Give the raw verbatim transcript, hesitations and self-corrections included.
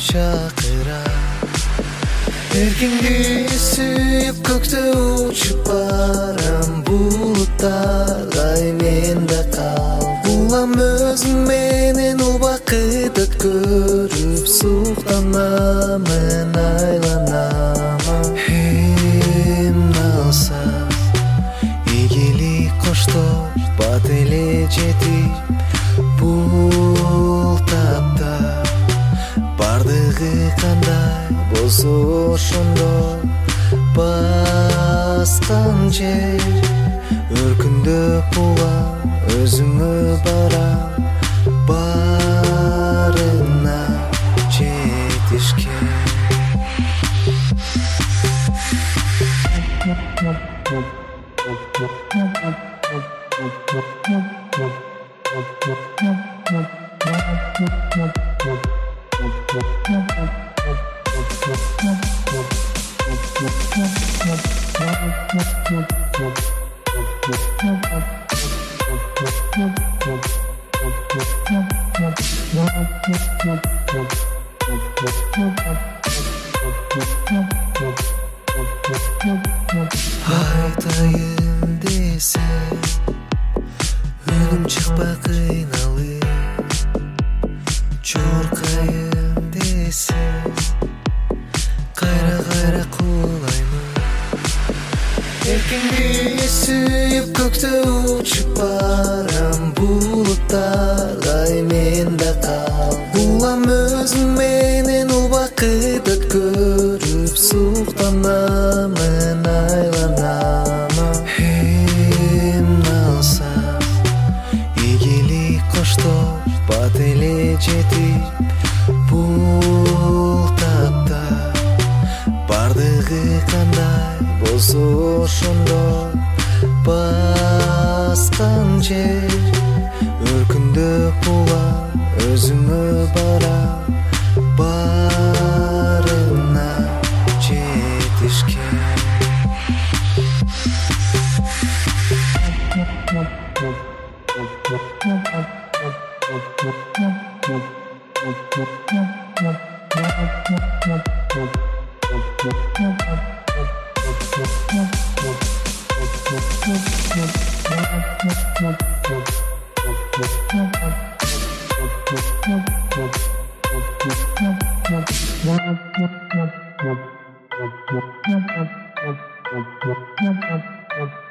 чакыра. Эркинди сүйүп көктө учуп барам, булуттардай мен да калдым. Өзүм менен убакыт өткөрүп суктанамын, айланамын. Эмне алсак ийгилик коштоп бат эле жетип, бул тапта бардыгы кандай болсо ошондо баскан жер өркүндөп улам, өзүңө барам, барына жетишке. Айтайын десем, үнүм чыкпай кыйналып, чуркайын десем, кайра-кайра куулаймын. Эркинди сүйүп көктө учуп барам, булуттардай мен да калдым. Өзүм менен убакыт өткөрүп суктанамын, айланамын. Эмне алсак ийгилик коштоп бат эле жетип, бул тапта бардыгы кандай болсо ошондо баскан жер өркүндөп улам, өзүңө барам, барына жетишке. Thank you.